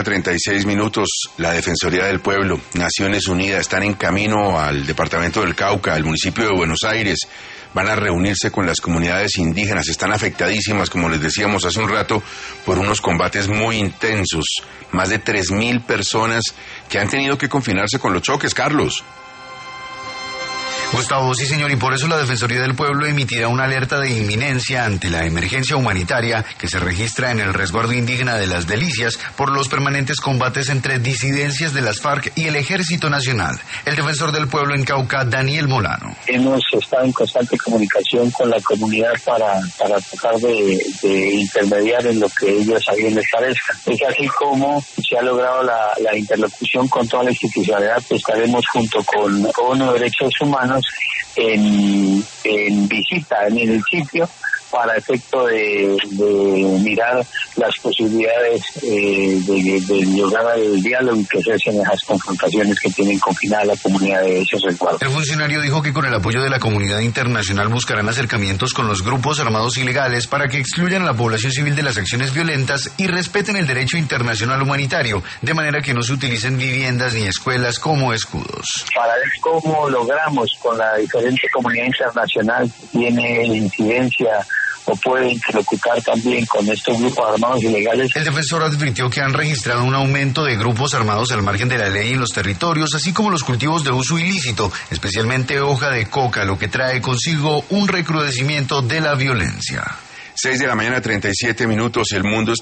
mañana, 36 minutos. La Defensoría del Pueblo, Naciones Unidas, están en camino al departamento del Cauca, al municipio de Buenos Aires. Van a reunirse con las comunidades indígenas. Están afectadísimas, como les decíamos hace un rato, por unos combates muy intensos. Más de 3.000 personas que han tenido que confinarse con los choques. Carlos. Gustavo, sí señor, y por eso la Defensoría del Pueblo emitirá una alerta de inminencia ante la emergencia humanitaria que se registra en el resguardo indígena de Las Delicias por los permanentes combates entre disidencias de las FARC y el Ejército Nacional. El Defensor del Pueblo en Cauca, Daniel Molano. Hemos estado en constante comunicación con la comunidad para tratar de intermediar en lo que ellos a bien les parezca. Es así como se ha logrado la interlocución con toda la institucionalidad. Estaremos junto con ONU Derechos Humanos en visita en el sitio para efecto de mirar las posibilidades de lograr el diálogo y que cesen esas confrontaciones que tienen confinada la comunidad de esos resguardos. El funcionario dijo que con el apoyo de la comunidad internacional buscarán acercamientos con los grupos armados ilegales para que excluyan a la población civil de las acciones violentas y respeten el derecho internacional humanitario, de manera que no se utilicen viviendas ni escuelas como escudos. Para ver cómo logramos con la diferente comunidad internacional que tiene incidencia o puede interlocutar también con estos grupos armados ilegales. El defensor advirtió que han registrado un aumento de grupos armados al margen de la ley en los territorios, así como los cultivos de uso ilícito, especialmente hoja de coca, lo que trae consigo un recrudecimiento de la violencia. 6 de la mañana, 37 minutos. El mundo está